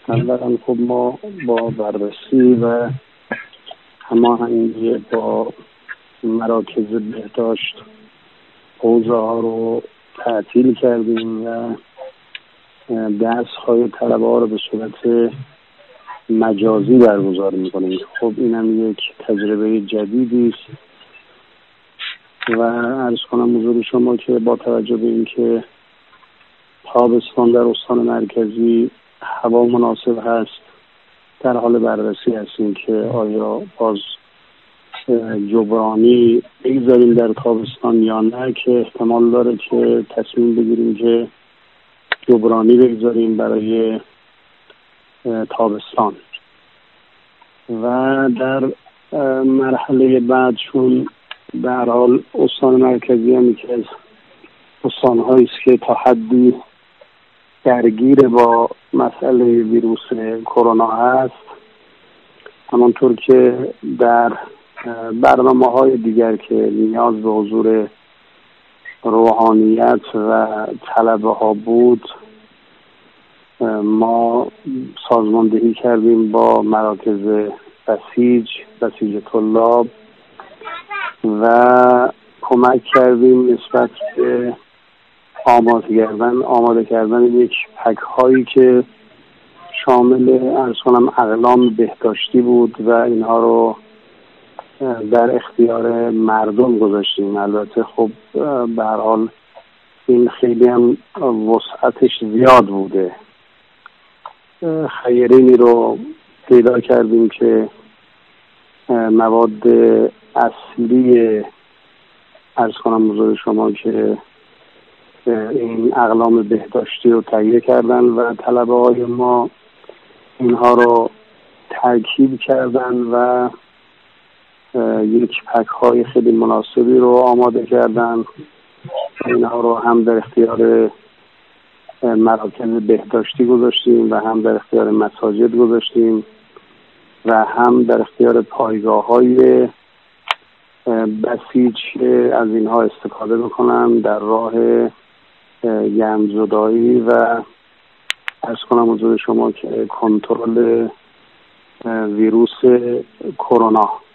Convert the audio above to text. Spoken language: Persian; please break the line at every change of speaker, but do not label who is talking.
اولا خب ما با بررسی و هماهنگی با مراکز بهداشت حوزه ها رو تعطیل کردیم و درس های طلبه ها رو به صورت مجازی برگزار میکنیم. خب اینم یک تجربه جدیدی است و عرض کنم حضور شما که با توجه به اینکه تابستان در استان مرکزی هوا مناسب هست، در حال بررسی هستیم که آیا باز جبرانی بگذاریم در تابستان یا نه، که احتمال داره که تصمیم بگیریم که جبرانی بگذاریم برای تابستان. و در مرحله بعد، چون در حال استان مرکزی هم یکی از استان‌هایی است که تا حدی درگیر با مسئله ویروس کرونا هست، همانطور که در برنامه‌های دیگر که نیاز به حضور روحانیت و طلبه ها بود، ما سازماندهی کردیم با مراکز بسیج طلاب و کمک کردیم نسبت به آماده کردن یک پک هایی که شامل عرض کنم اقلام بهداشتی بود و اینها رو در اختیار مردم گذاشتیم. البته خب به هر حال این خیلی هم وسعتش زیاد بوده. خیرینی رو پیدا کردیم که مواد اصلی عرض کنم حضور شما که این اقلام بهداشتی رو تهیه کردن و طلبه های ما اینها رو ترکیب کردن و یک پک های خیلی مناسبی رو آماده کردن. اینها رو هم در اختیار مراکز بهداشتی گذاشتیم و هم در اختیار مساجد گذاشتیم و هم در اختیار پایگاه های بسیج که از اینها استفاده بکنن در راه گندزدایی و عرض کنم حضور شما که کنترل ویروس کرونا.